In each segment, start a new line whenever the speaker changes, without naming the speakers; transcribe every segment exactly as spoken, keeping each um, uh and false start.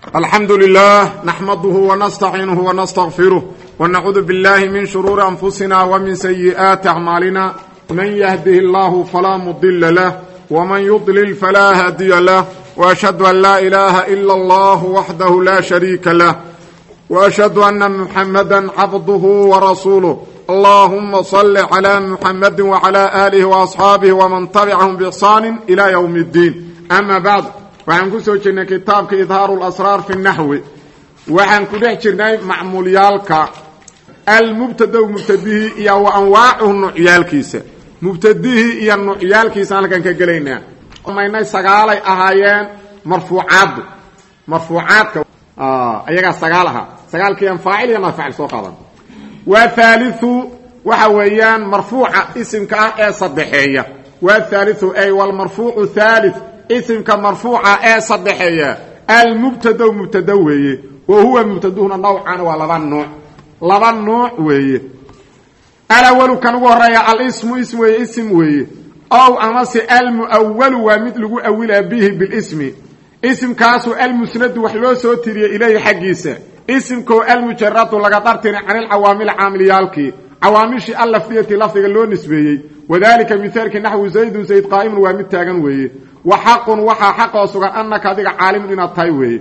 الحمد لله نحمده ونستعينه ونستغفره ونعوذ بالله من شرور أنفسنا ومن سيئات أعمالنا من يهده الله فلا مضل له ومن يضلل فلا هادي له وأشهد أن لا إله إلا الله وحده لا شريك له وأشهد أن محمدا عبده ورسوله اللهم صل على محمد وعلى آله وأصحابه ومن تبعهم بإحسان إلى يوم الدين أما بعد waxaan ku soo jirnay kitaabka idhaarul asrar fi nahwi waxaan ku dhex jirnay macmuuliyalka al mubtada mubtadihi iyo wa anwaacuhu nu'yalkiisa mubtadihi iyo nu'yalkiisa halkan ka galeynaa maynay sagaalay ahaayeen marfuucaad marfuucaadka ah ayaga sagaalaha sagaalkii aan faa'il iyo maf'ul soo qaadan wa thalithu waxa weeyaan marfuuca isimka ah ee saddexeeya wa thalithu ay wal marfuucu thalith اسمك مرفوعة اي صدحية المبتدا مبتدا ويه وهو مبتدهنا نوعا ولبا نوع لبا نوع ويه الاول كان ورايا الاسم اسم ويه اسم ويه او امس المؤول ومثله اول به بالاسم اسم كاسو المسند وحلو سو تري اليه حقيسه اسمكو المجرد لغا درتين عن العوامل عامليالكي عوامل اللفظيه لفظه لو نسبيه وذلك مثال نحو زيد زيد قائم ومتاغن ويه وحق وحا حق سغان انك اديق عالم ان تاي وي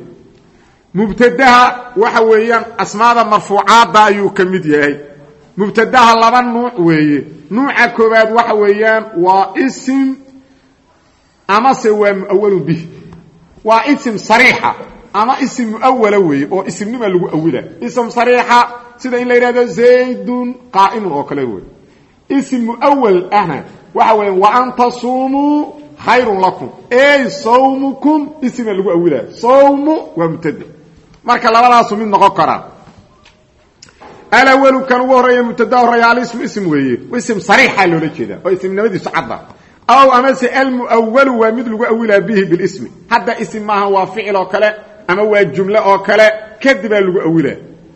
مبتدها waxa weeyaan asmaada marfuucaada ayuu kamid yahay mubtadaha laba nooc weeye nooca koobaad waxa weeyaan waa ism ama sawa awwalu bih waa ism sariixa ama ism awwala weeye oo ismnima lagu awila ism sariixa sida in la yiraahdo zaydun qaa'im oo kale weeye ism awwal ahna waxa weeyaan wa anta sumu خير لكم اي صومكم اسم لو اولا صوم ومبتدا marka labadaas mid noqon kara الاول كان وهريه مبتدا وريال اسم اسم weeye اسم صريح loo jeeda oo ismnimadiisu cadda aw ama si المؤول ومد لو اولا به بالاسم hada اسم ma waa ficil oo kale ama waa jumla oo kale kadiba lagu awila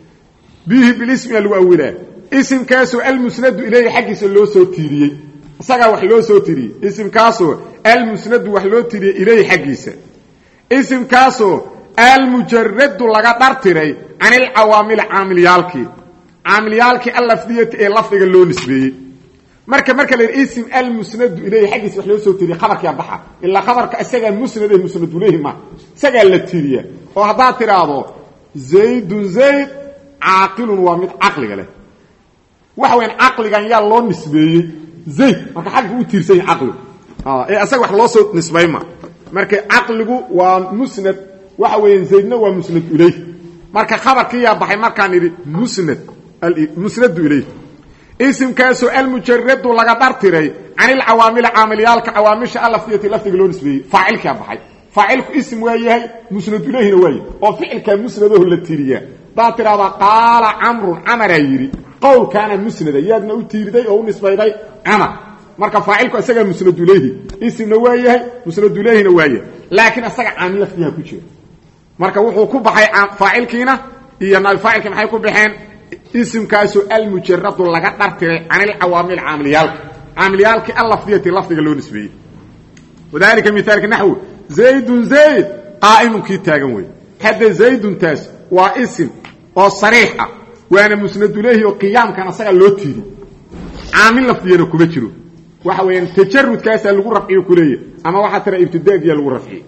به بالاسم lagu awila اسم kaaso المسند اليه xaqiisa loo soo tiiriyay isaga wax loo soo tiriyay اسم kaaso المسند wax loo tiriyay ilay xaqiisa اسم kaaso المجرد laga dartiray an al awamil amiliyalki amiliyalki allafdiyat ee lafdiga loo nisbeeyay marka marka la ism المسند ilay xaqiisa wax loo soo tiriyay khabarka baxa illa khabarka isaga musnad ee musnad ilayhi ma isaga la tiriya oo hada tiraado zayd zayd aqilun wa mid aqliga leh waxa weyn aqligan yaa loo nisbeeyay zayd marka xaq uu tiirsay aqliga اه اي اسق wax loo soo nisbayma marka aqligu waa musnad waxa weeyeen zaydna waa musnad ilayh marka khabarkii yaa baxay markaan iri musnad al musnad ilayh ism kaaso al mujarrad laga dartiray an al awamil amiliyalka awamisha alafiyati lafdiga loo nisbeeyay faa'ilka baxay faa'ilku ism waayahay musnad ilayhna waay oo ficilka musnadahu la tiriya daa tirada qala amru amara yiri qowl kana musnada yaadna u tiiriday oo u nisbayday amar marka faa'ilku asaga musnad ilayhi ismna waayahay musnad ilayhina waayahay laakiin asaga aamil fiiha ku jiro marka wuxuu ku baxay faa'ilkiina iyo naal faa'ilka maxay ku baxeen ismkaasu al mujarrad laga dartiray an al awamil amiliyalka amiliyalki allafdiyati lafdiga loo nisbeeyay wadaalika mithaalka nahwu zaydun zayd qaa'im ki taagan way hada zaydun taas waa ism oo sariixa waana musnad ilayhi oo qiyaamkan asaga loo tiiri aamil lafdiyana kuma jiro waxa weeyaan tajarrud kaas lagu rafciyo kuleeyo ama waxa tira ibtidaagiya lagu rafciyo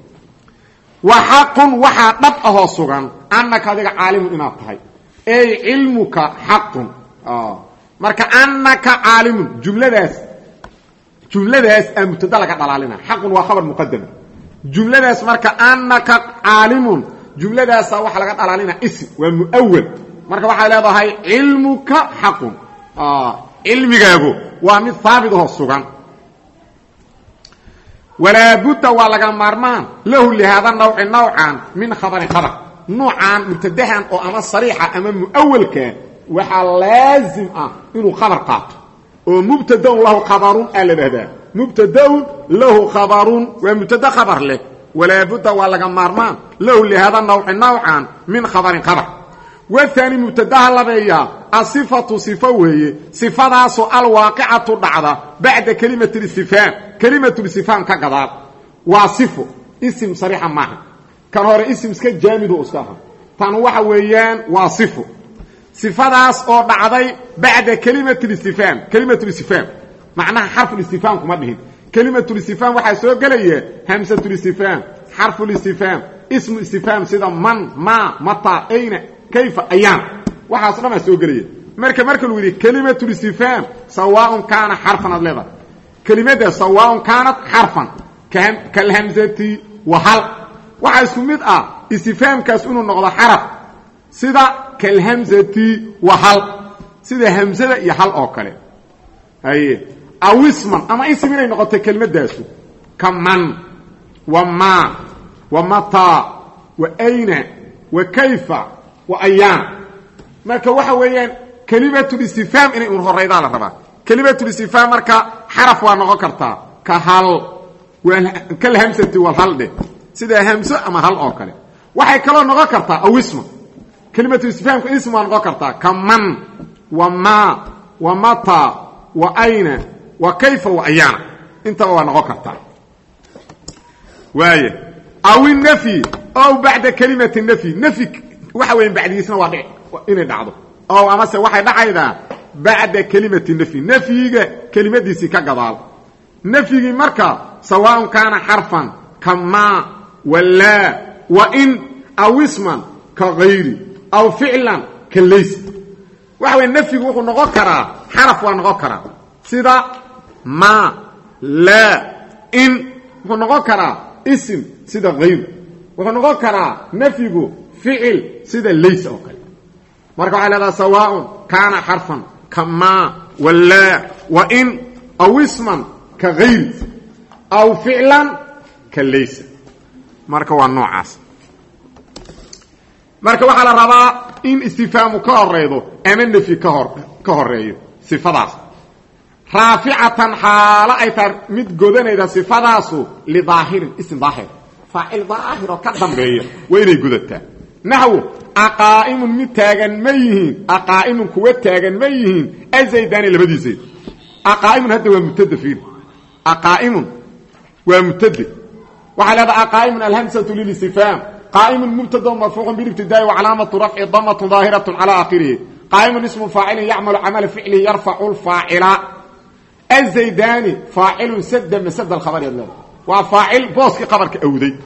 wa haqqun waxa dhab ah sugan annaka adiga caalim inaad tahay ay ilmuka haqqun ah marka annaka caalim jumladaas jumladaas ay mubtada laga dhalaalina haqqun waa khabar muqaddam jumladaas marka annaka caalimun jumladaas waxa laga dhalaalina ism waa muawwal marka waxa leedahay ilmuka haqqun ah ilmigaagu waa mid thaabit oo sugan wala budda wala gamarman lahu li hada nawc nawcan min khabar khabar nuucan mubtadahan oo ama sariixa ama muawwalka waxa laazim ah inuu khabar qaato oo mubtadaun lahu khabarun alabada mubtadaun lahu khabarun wa mubtada khabar leh wala budda wala gamarman lahu li hada nawc nawcan min khabar khabar والثاني مبتدا لبيا الصفه صفه وهي صفadaas الواقعه دعده بعد كلمه الاستفهام كلمه الاستفهام كقدار وصفه اسم صريح ما kan hore ism iska jaamidu uskaha tan waxa weeyaan waa sifo sifadaas oo dhacday bacda kalimatul istifham kalimatul istifham macnaha xarful istifham kuma dhihin kalimatul istifham waxa soo galaya hamsatul istifham xarful istifham ismu istifham sida man ma mata ayna kayfa ayaan waxa dhan soo galaya marka marka lagu yiri kalimatul istifham sawa'un kana harfan adlada kalimada sawa'un kanat harfan kal hamzati wa hal waxa isku mid ah istifhamkaas inuu noqdo xaraf sida kal hamzati wa hal sida hamzada iyo hal oo kale ay awisman ama ism inay noqoto kalimadaas kaman wa ma wa mata wa ayna wa kayfa wa ayaan marka waxa weeyaan kalimatul istifham inay uu horeyda la rabaa kalimatul istifham marka xaraf waa noqon kartaa ka hal wa kal hamzati wal hal de sida hamza ama hal oo kale waxay kala noqon kartaa awisma kalimatul istifham ka ism waa noqon kartaa kaman wa ma wa mata wa ayna wa kayfa wa ayana inta waa noqon kartaa waaye aw nafi aw ba'da kalimati nafi nafi waxa weyn bacdiisna waa dhici inay dhacdo aw ama se waxay dhacaydaa ba'da kalimati nafi nafiga kalimadiisi ka gadaal nafigi marka sawaan kana harfan kama wala wa in aw isman ka ghayri aw fi'lan ka laysa waxa weyn nafigu wuxuu noqon karaa xaraf waa noqon karaa sida ma la in wuxuu noqon karaa ism sida ghayr wuxuu noqon karaa nafigu fi'il sida laysa oo kale marka waxa leedahay sawa'un kana harfan kama wala wa in aw isman ka ghayr aw fi'lan ka laysa marka waa noocaas marka waxa la rabaa in istifhaamu ka horeedo ama nafi ka hor ka horeeyo sifadaas rafi'atan hala ay tar mid godanayda sifadaasu li dhaahirin ism dhaahir fa'il dhaahir ka dambeeyo weynay godataa nahwu aqaa'imun mitaagan mayhin aqaa'imun kuwa taagan mayhin azaydan labadiisay aqaa'imun hada waa mutadafin aqaa'imun waa mutadaf waxa la aqaa'imun alhamsatu lil istifham قائم مبتدا مرفوع بالابتداء وعلامه رفع ضمه ظاهره على اخره قائم اسم فاعل يعمل عمل فعله يرفع الفاعل الزيداني فاعل سد مسد الخبر يلا وفاعل بوسك خبرك اودي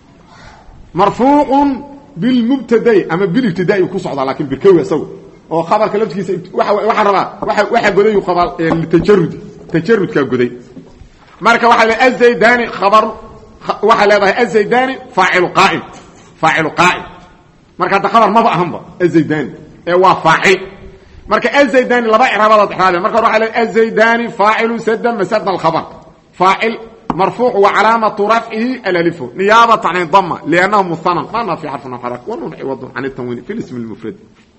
مرفوع بالمبتدا اما بالابتداء يكسعد لكن بالكوي سو او خبرك لفتكيس waxa raba waxa waxa goday qabal tajarrud tajarrud ka goday marka waxa la الزيداني خبر waxa leedahay الزيداني فاعل قائم فاعل قائم marka ta khabar ma bahanba az-zaydani ee waa faa'il marka az-zaydani laba iraabada dhexaad marka waxa la az-zaydani faa'il sadda masad al-khabar fa'il marfu' wa alamatu raf'ihi al-alif niyabatan 'an dhamma li'annahu muthanna ma fi harfin harak wa nun iwad 'an at-tanwin fi al-ism al-mufrad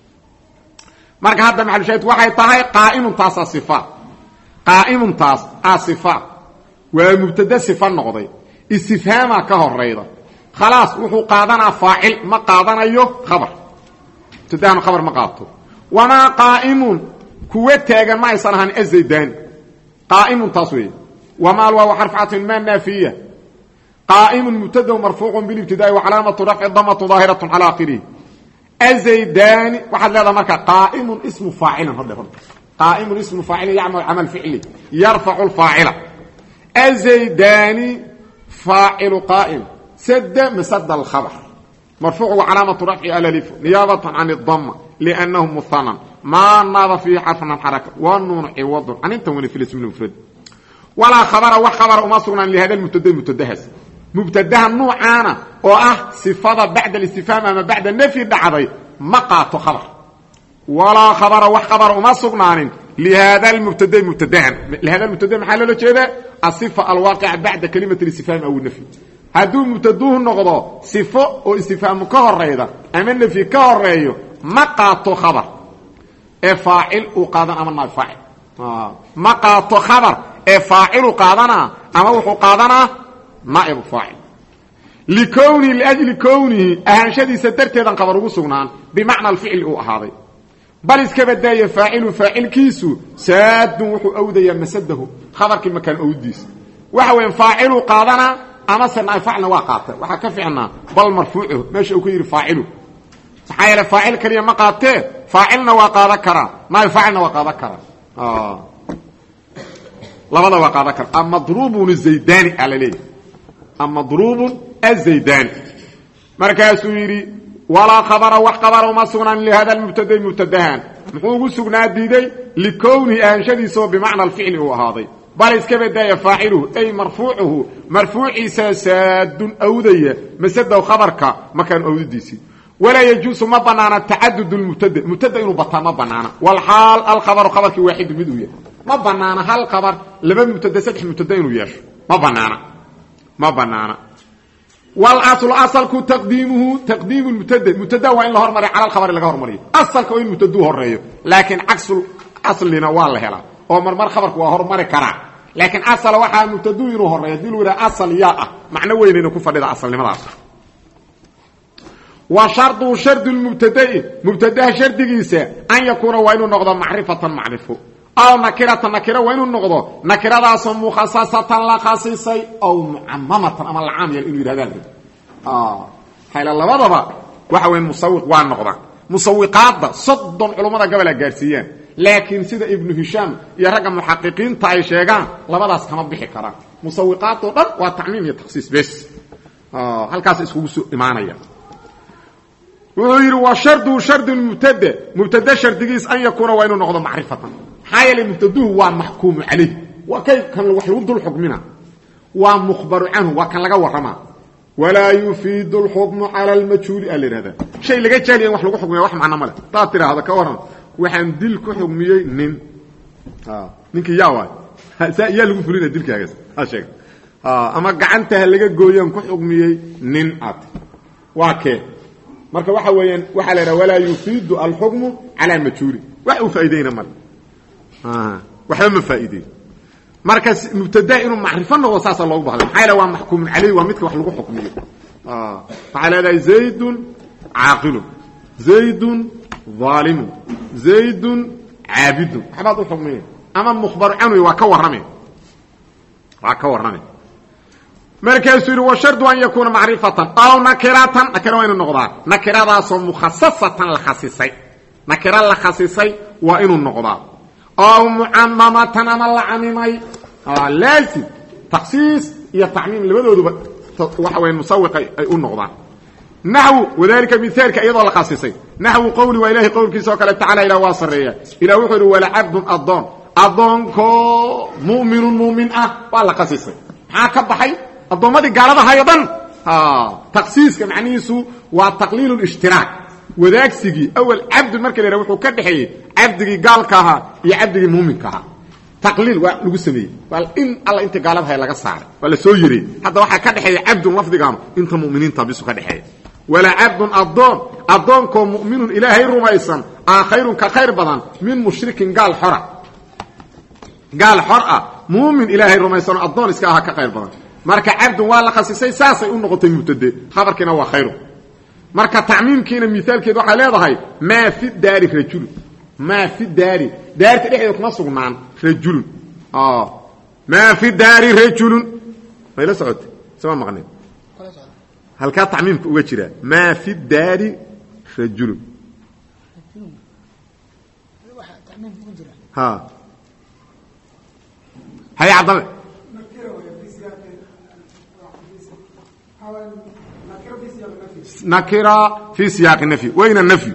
marka hada mahal shayt waxay tahay qa'imun taas sifa qa'imun taas asifa wa mubtada sifa noqday istifhama ka horeyda خلاص وحو قادنا فاعل ما قادنايو خبر تدان خبر ما قادته وما قائم كوه تاغن ما يسنهن الزيدان قائم تصوير وما الواو حرف عطف ما نافيه قائم مبتدا مرفوع بالابتداء وعلامه رفع الضمه ظاهره على اخره الزيدان واحد هذا مركه قائم اسم فاعل هذا قائم اسم فاعل يعمل عمل فعلي يرفع الفاعل الزيدان فاعل قائم سد مسد الخبر مرفوع وعلامه رفعه الالف نيابه عن الضمه لانه مثنى ما ناب فيه حرف من حركه والنون عوض عن التنوين في الاسم المفرد ولا خبر وخبر ما صرنا لهذا المبتدا المتدهس مبتدا نوعانا او اه صفه بعد الاستفهام ما بعد النفي دعدي مقاط خبر ولا خبر وخبر ما صرنا لهذا المبتدا المتدهن لهذا المبتدا محل له كده الصفه الواقع بعد كلمه الاستفهام او النفي haduu mutaduhu noqdo sifo oo istifhaam ka horeeyda ama nafi ka horeeyo ma qaato khabar ee faa'il u qaadan ama naaf faa'il ma qaato khabar ee faa'il u qaadana ama wuxuu qaadana naa'ib faa'il likowni liajli kowni ahanshadiisa darteedan khabar ugu sugnaan bimaana alfi'l uu ahaaday bal iska badaya faa'ilu faa'ilkiisu saad wuxuu awdaya masadahu khabarkii makan awdiis waxa weyn faa'ilu qaadana ama sanaa facilna waa qaatay waxa ka fiicnaa bal marfuucu meesha uu ku yiri faacilu saxayla faacil kaliya ma qaatee faacilna waa qaada kara naay faacilna waa qaada kara ah labada waa qaada kara amma madrubun zaydani alalay amma madrubun az-zaydani markaasuu yiri wala khabara wa khabara ma sugnan li hada al-mubtada mubtadahan muxuu ugu sugnaa diiday likowni aanshadiiso bimaana al-fi'l uu ahaaday bal iska badaya faaciluhu ay marfuucuhu marfuuciisa saadun awdaya masada khabarka makan awdiisi ولا يجوز ما بنانا تعدد المبتدا مبتدا انه بطا ما بنانا والحال الخبر خبرك واحد مدويه ما بنانا هل خبر لما مبتدا سدح مبتدا انه ياش ما بنانا ما بنانا والاصل اصل كو تقديمه تقديم المبتدا مبتدا وان له هرمري على الخبر اللي هرمري اصل كو المبتدا هريه لكن عكس الاصل لنا والله هلا او مرمر خبرك وا هرمري كرا لكن اصل waxa مبتدا انه هريه دي لو اصل يا معنى وين انه كفديده اصل لماذا وشرط شرط المبتدا مبتدا شرطيسا ان يكون وين نقض معرفه معرفه او نكره نكره وين نقض نكره اسم مخصصه لا خصيصي او معممه اما العام انه يراد اه حيل لبدبا waxa weyn musawwiq waa noqda musawwiqaada saddon culimada gabal gaarsiiyeen laakiin sida ibn hisham iyo raga muhaqqiqiinta ay sheegaan labadaas kama bixi karaan musawwiqaadoo dhan waa tacmiim iyo takhsiis bes ah halkaas isku soo imaanaya وير وشرط شرط المبتدا مبتدا شرطيس ان يكون وانه نقض معرفه حايل المبتدا هو محكوم عليه وكيف كان وحي ود الحكمنا ومخبر عنه وكان لغا ورما ولا يفيد الحكم على المجهول هذا شيء لغا جالين wax lagu xukmiyo wax macna male taa tiraahdo ka waran waxaan dil ku xukmiyay nin ha ninki yaaway sa yaa lagu fulina dilkaagas ha sheeg ha ama gacanta laga gooyan ku xukmiyay nin at waa kee marka waxa weeyaan waxa la yiraahdaa wala yufiidu al-hukm ala majhul wax uu faa'iideena mar ah waxa ma faa'iideey marka mubtada inuu macrifo noqdo saasa loo baahan hayla waa mahkum alayhi waa midka wax lagu xukmiyo ah fa'ala zaydun aaqil zaydun zalim zaydun aabid xabad u xukmiyo ama mukhbar anhu waa ka warramay waa ka warramay markaas uu wa shartu an yakuna ma'rifatan aw nakiratan nakira waa inuu noqdaa nakiradaas oo mukhassasatan la khasisay nakira la khasisay waa inuu noqdaa aw mu'ammamatan ama la amimay ah laazim takhsis iyo ta'mim labadooduba waxa weyn musawwiq ay u noqdaan nahwu wadaalika mithaalka iyadoo la khasisay nahwu qawli wa ilaahi qawlkiisa oo kale ta'ala ila wasariya ila wuxuu wala 'abdun adon adonko mu'minun mu'min ah waa la khasisay ha ka baxay adoomadi gaalada hayadan ha takhsiiska macnihiisu waa taqliilul ishtirak wadaagsigii awal abd marka la wuxuu ka dhaxeeyay abdigi gaalka aha iyo abdigi muuminka aha taqliil waa lagu sameeyay wal in alla inta gaalada hay laga saaray wala soo yiri hada waxa ka dhaxeeyay abd lafdigan inta muuminiinta bisu ka dhaxeeyay wala abd adon adonko mu'minun ilaahay rumaysan akhayrun ka khayr badan min mushrikin gaal xora gaal xora muumin ilaahay rumaysan adon iska aha ka khayr badan marka abd waa la khasisay saasay u noqotay mubtada khabarkina waa khayr marka ta'miimkiina mithaalkeedu waxa leedahay ma fi daari rajul ma fi daari daarta dhexdeeda kuma sugnaan rajul ah ma fi daari rajul mayla socod sama maqnay halka ta'miimku uga jira ma fi daari rajul ha hay عبد نكرة في سياق النفي وين النفي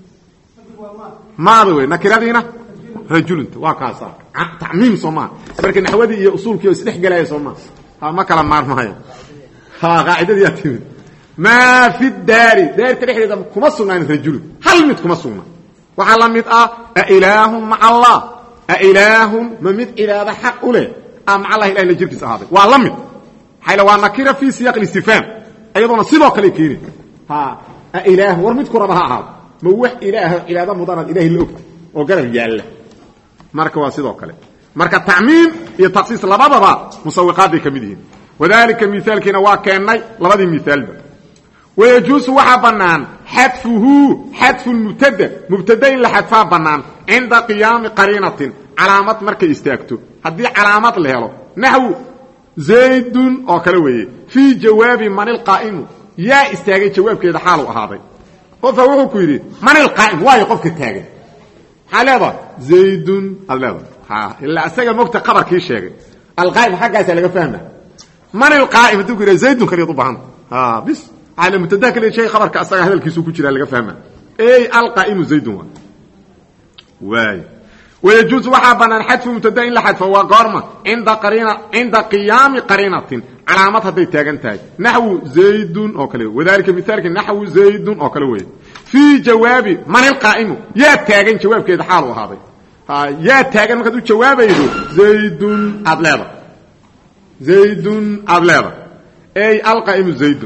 ما ضوي نكرة دينا رجل انت واقاسا تعميم صوما لكن حوادي هي اصول كيو سدخ غلاي صوما ها ما كلام مار ماهي ها قاعده دي تيمد ما في الدار دار تريحده كما سنان رجل هل مت كما سنان وعلمت اه اله مع الله اله ما مت الى حق له ام الله اله الا جركس هذا وعلمت حيلو نكرة في سياق الاستفهام ايضا سيبو كلي كيري ها اله ورمدكم ربها عاد ما هو اله الى هذا مضاد اله اللي اوقت oo garab yaala marka waa sidoo kale marka ta'miim iyo takhsiis labadaba musawiqaad kamideen wadaalika mithaalkina waa keenay labadii mithaalba ويجوز waxa banaan hadfuhu hadfu mubtada mubtada in la hadfa banaan inda qiyam qarinatin alaamat markay istaagto hadii alaamat la helo nahwu zaydun oo kale weeye في جواب من القائم يا استاغي جواب كده حاله هذا قف wuxuu ku yiri man القائم way qofka taagan xalada zaydun alaba ha illa asaga mogta qabarkii sheegay القائم xaqaas laga fahmaa man القائم du ku yiri zaydun kaliya u baahan ha bis ala mutadakil shay qabarka asaga hadalkiisu ku jira laga fahmaa ay القائم zaydun way ويجوز وحبنا حذف مبتدا لا حذف وقرمه عند قرينه عند قيام قرينه علامه هذه تاغنتاي نحو زيد او كله وذلك مثال نحو زيد او كله وي في جواب من القائم يا تاغن جواب كده حال وهذا ها يا تاغن marka uu jawaabaydo زيد ابلغ زيد ابلغ اي القائم زيد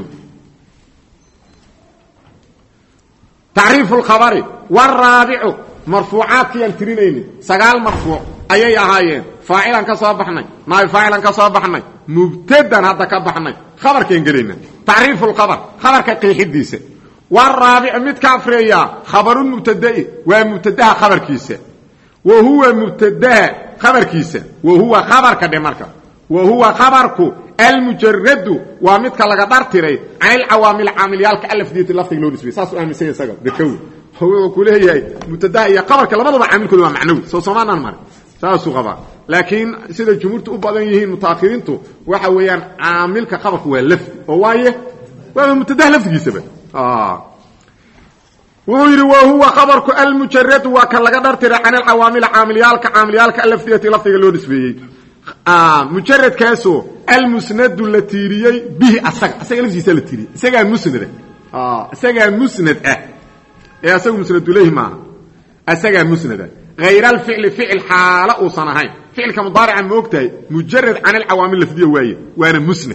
تعريف الخبر والرابع مرفوعات كيان ترينين سغال مرفوع ايي اهايين فاعلا كصبحنا ما فاعلا كصبحنا مبتدا هذا كبحنا خبر كين غلينا تعريف الخبر خبر كقيحديسه والرابع مد كافريا خبر مبتدا ومبتدا خبر كيسه وهو مبتدا خبر كيسه وهو خبر كدمركا وهو خبرك المجرد ومد كلغا دارتري عن العوامل عامليالك الف ديت لفظ لو نسبي ساس امسيه سغل دكو هو كليه مبتدا يا خبرك لبدوا عامل كله معنوي سو سمانان مر ساسو خبر لكن سيده جمهورته u badan yihiin mutaakhirintu waxa weeyaan aamilka khabarku waa laf oo waaye waa mubtada lafdigiisaba ah ويري وهو خبرك المجرد وكان laga dhartira an al-awamil aamiliyalka aamiliyalka lafdiyati lafdiga loo nisbeeyay ah mujarrad kaaso al-musnad latiriyay bihi asag asaga lafdiisa la tiriyay isaga musnad ah isaga musnad ah ee asaga musnad ilayhi ma asaga musnad غير الفعل فعل حاله وصنهين فعل كمضارع موقتي مجرد عن العوامل اللفظيه وايه وانا مسند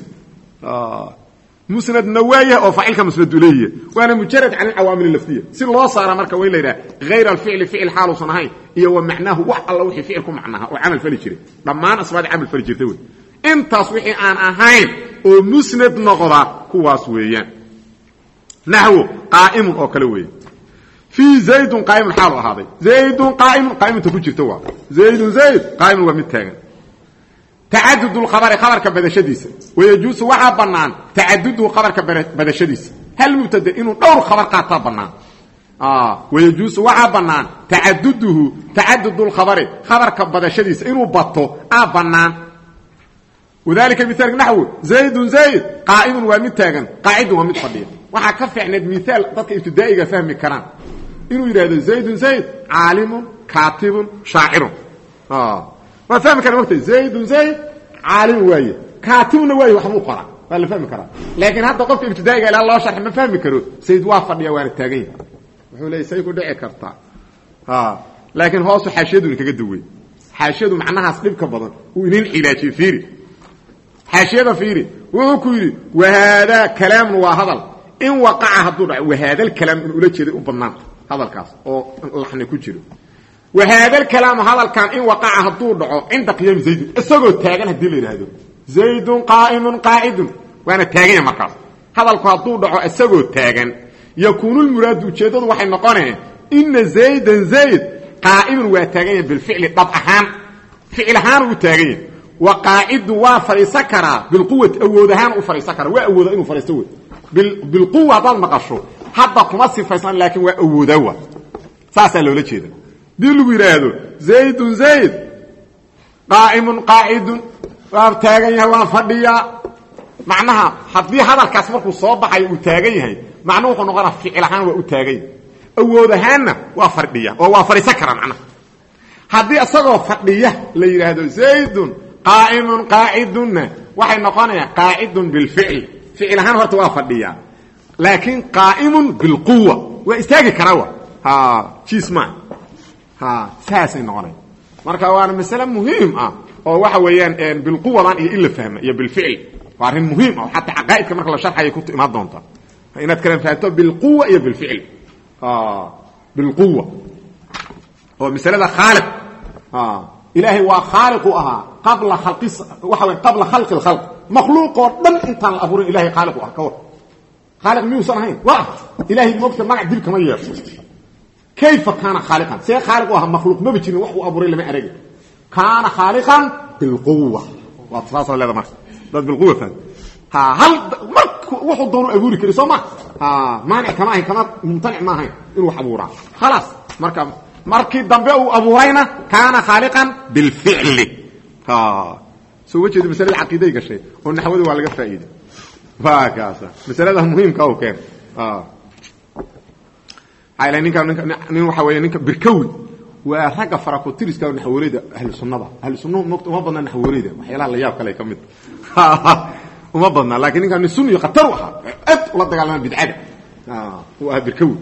اه مسند نوايه او فعل كمسند اليه وانا مجرد عن العوامل اللفظيه سي لو صار marka way leeyahay غير الفعل فعل حاله وصنهين iyo معناه wax alla wixii ficilku macnaha oo amal fali jiray dhamaan asbaad amal fali jirtay way intaas wixii aan ahayn oo musnad noqda kuwaas weeyaan nahwu qaa'im oo kale weey في زيد قائم حال هذا زيد قائم قائم تكجرته وا زيد زيد قائم ومتاغن تعدد الخبر خبر كبدشديس ويجوز وحا بنان تعدد خبر كبدشديس هل مبتدا انه دور خبر قاطا بنان اه ويجوز وحا بنان تعدده تعدد الخبر خبر كبدشديس انه بطو ا بنان وذلك مثال نحو زيد زيد قائم ومتاغن قاعد ومتفضل وحا كفعناد مثال dadka ibtidaa'iga fahmi karaan inuu yiraahdo zayd zayd aalim kaatib shaa'ir ah ma fahmi karo waqti zayd zayd aalim waaye kaatibna waaye wax muu qora wala fahmi kara laakiin hadda qofka ibtidaa'iga ila loo sharx ma fahmi karo zayd waa fadhiya waa taagay wuxuu leeyahay ku dhici karta ah laakiin hoos xaashiyadu kaga duway xaashiyadu macnahaas dhibka badan uu ineen ilaaji fiiri xaashiyada fiiri wuxuu ku yiri wa hada kalaam wa hadal in waqa'a hadu wa hada al-kalam in ula jeeday u badnaan hadalkaas oo laxni ku jiro wa hada al-kalam hadalkan in waqa'a hadu dhaco inda qiyam zayd isagoo taagan hadii la yiraahdo zaydun qa'imun qa'idun waana taagan markaas hadalku hadu dhaco isagoo taagan yakunu al-murad ujeedadu waxay noqonayaan in zaydan zayd qa'imun wa taagan bil fi'li dab ahaan fi'l ahaan u taagan wa qa'id wa farisakara bil quwwati awoodahan u farisakara wa awooda inuu fariisto بالقوه هذا مقشو حتى كما صفيسان لكن وا اودوا ساسا لولا جيدا دي لو يراهدو زيد زيد قائم قاعد وابتاغن يا فديا معناها حدي هذا الكاس markuu soo baxay uu taagan yahay macnuhu wuxuu noqonaa ficil ahaan waa uu taagan awoodahana waa fadhiya oo waa fariisa karan macnaha hadii asagoo fadhiya la yiraahdo zaydun qa'imun qa'idun waxay noqonayaan qa'idun bil fi'l فعلهان هو توافديا لكن قائم بالقوه واستاغي كراوا ها جسمه ها ساسي نقري marka waa mas'ala muhiim ah oo waxa weeyaan bil quwwadan iyo illa fahma iyo bil fi'l waa arin muhiim ah hatta aqaa'idka marka la sharxay ku imaan doonta inaad kala fahanto bil quwwa iyo bil fi'l ah bil quwwa oo mas'alada khaliq ah ilaahi waa khaliq aha qabla khalqi waxa weyn qabla khalqi al-khalq مخلوق ودن انت الابور الهي خالق وحكور خالق ميو سنهين واه الهي موقت ما ديل كما يير كيف كان خالقا سي خالق وها مخلوق ما بجين وحو ابور لما ارغ كان خالقا بالقوه واتصاصل لهذا مرض بالقوه فان ها هل مرك وحو دونو ابوري كري سو ما ها مانع كما هي كما ممتنع ما هي انو حبورا خلاص مركا مركي دنبه او ابورينا كان خالقا بالفعل ها سو وجه مساله العقيده غشي ونحوده waa laga faa'iido faakaasa masalada muhiimka oo keen ah ayla ninka nin waxa weeye ninka birkawi waa raga farakotiriska oo naxwalida ahli sunnada ahli sunnadu noqdo ma badna naxwalida waxyaalaha la yaab kale ka mid uma badna laakiin ninka sunni qatar waxa ad la dagaalama bidcada ah waa birkawi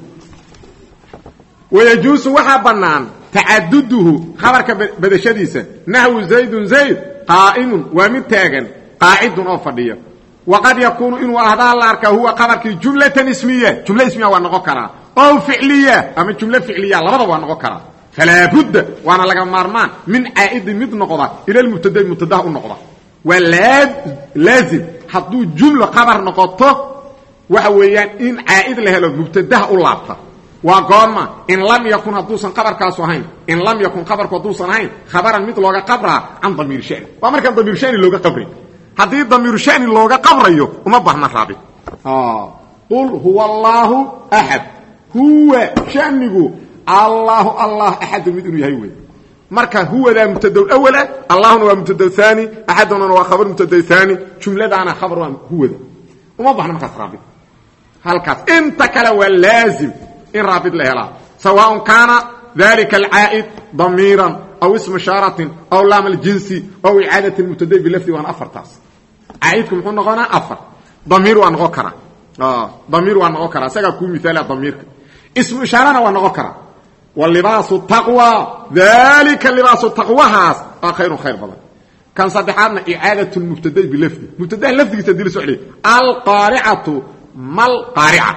ويجوز waxa banaan تعدده خبرك بدشديسه نحو زيد زيد قائم ومتاغن قاعد او فديه وقد يكون انه هذا الارك هو خبرك جمله اسميه جمله اسميه ونقرا او فعليه اما جمله فعليه لبدا ونقرا فلا بد وانا لغا مارمان من عائد مد نقضه الى المبتدا المبتدا نقضه ولا لازم حدو جمله خبر نقطه waxa weeyaan in عائد la helo mubtada u laabta وقام إن لم يكن هدوسا قبر كاسوهين إن لم يكن قبر كدوسا هين خبرا مثل لوغا قبرها عن ضمير شأن وامركا ضمير شأن لوغا قبري هذه ضمير شأن لوغا قبريو وما بحنا رابط آه قل هو الله أحد هو شأنه الله الله أحد مدن يهيوي مركا هو ذا مبتدا الأول الله هو مبتدا الثاني أحد هو خبر مبتدا الثاني جملة أنا خبر هو ذا وما بحنا رابط هل كاس انت كلا لازم إن رابط لهلا سواء كان ذلك العائد ضميرا أو اسم إشارة أو لام الجنسي أو إعادة المبتدا بلفظ وأن أفرتاس عائدكم حنا غنا أفر ضمير وأن غكرة آه ضمير وأن غكرة سأكون مثال ضمير اسم إشارة وأن غكرة واللباس التقوى ذلك اللباس التقوى هاس خير خير بلا كان صدحنا إعادة المبتدا بلفظ مبتدا لفظ تدل سعلي القارعة ما القارعة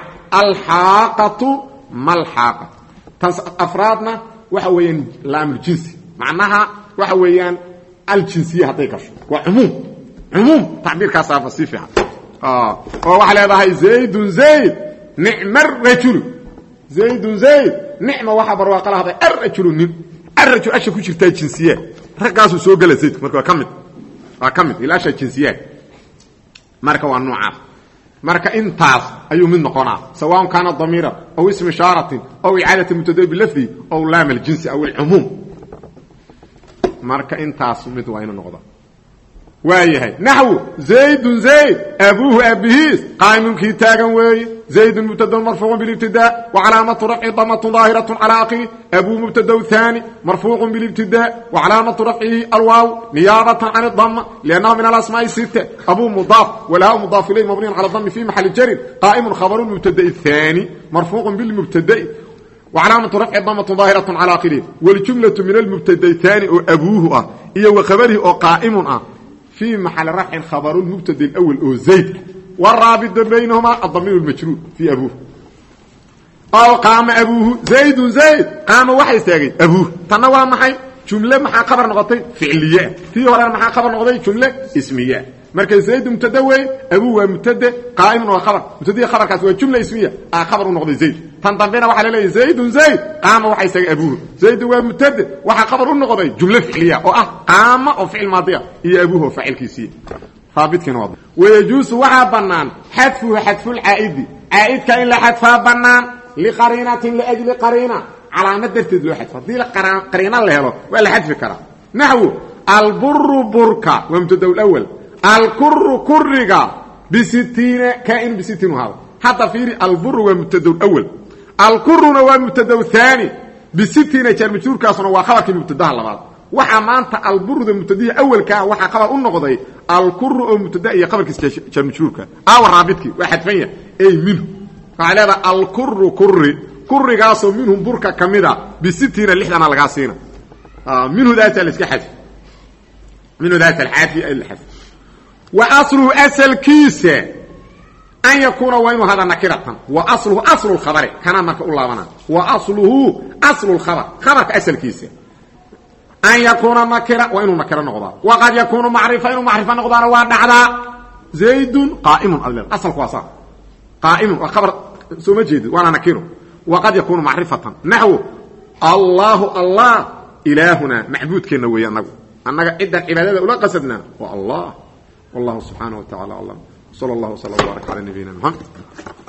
الحاقة ما الحاقة أفرادنا وحويان لام الجنسي معناها وحويان الجنسية هتيكش وعموم عموم تعبير كاسافة صيفها آه ووحل هذا زيد زيد نعم الرجل زيد زيد نعم وحبر وقال هذا الرجل الرجل أشياء كشرتها الجنسية رقاسوا سوق لزيد مركوا كمل كمل إلا أشياء الجنسية مركوا النوعات marka intaas ayuu mid noqonaa sawaam kana dhamira aw ism isharatin aw i'adat mubtada bil lafzi aw lam al jinsi aw al umum marka intaas mid waa inuu noqdo waayahay nahwu zayd zayd abuhu abihis qaimun ki taagan weey zayd mubtada marfuu'un bil ibtida wa alamatu raf'i dammatun zahiratun ala aqi abu mubtada thani marfuu'un bil ibtida wa alamatu raf'ihi al waw niyabatan 'an ad-damma li'annahu min al-asma'i sitta abu mudaf wa la mudaf ilayhi mabniun 'ala ad-dammi fi mahall jar qa'imun khabarun mubtada thani marfuu'un bil mubtada وعلامة رفع الضمة ظاهرة على آخره والجملة من المبتدا الثاني أبوه أه إيه وخبره أو قائم أه في محل رفع خبر المبتدا الأول أو زيد والرابط بينهما الضمير المجرور في أبوه أو قام أبوه زيد زيد قام واحد يستاغي أبوه تنوى محي جملة محا خبر نغطي فعلية في ولا محا خبر نغطي جملة اسمية مركز زيد مبتدا أبوه مبتدا قائم وخبر مبتدا خبر كاس جملة اسمية خبر نغطي زيد تنضمنا waxa leeyahay zayd zayd qaama waxa isaga abuhu zayd waa mubtada waxa khabar u noqday jumla ficliya oo ah qaama oo ficil maadiya iyo abuhu fa'ilkiisi raabitkan wada wayajus waxa banaan hadfu hadfu al-aid aid ka ila hadfa banaan li qarinatin li ajli qarina alaamad darteed loo hadfa dii la qarina la helo waa la hadfi kara nahwu al-burru burka wa mubtada al-awwal al-kurru kurriga bi sittina kain bi sittin hada hatta fi al-burru wa mubtada al-awwal الكرنا ومبتدا الثاني بستين جار مجرور كاسنا وخبر المبتدا لبعض waxa maanta البر المبتدا اول ka waxa qabar u noqday الكر oo mubtada iyo qabarkiisa jar majruurka aw raabidki waxa xadfanya ay minhu qaalada الكر كر كرغaaso minhum burka kamida بستين lixdan laga siina ah minhu daata iska xadf minhu daata al-hafi al-haf wa aslu asal kiisa أن يكون وإنه هذا نكرة وأصله أصل الخبر كان مرك الله بنا وأصله أصل الخبر خبر أصل كيسة أن يكون نكرة وإنه نكرة نقضاء وقد يكون معرفة إنه معرفة نقضاء وعندها زيد قائم أصل قواصا قائم وخبر سوى جيد وأنا نكره وقد يكون معرفة نحو الله الله إلهنا معبود كنا ويا نقو أنك إدى العبادة أولا قصدنا والله والله سبحانه وتعالى الله sala allahu wasala wbaaraka cala nabiyina maxamed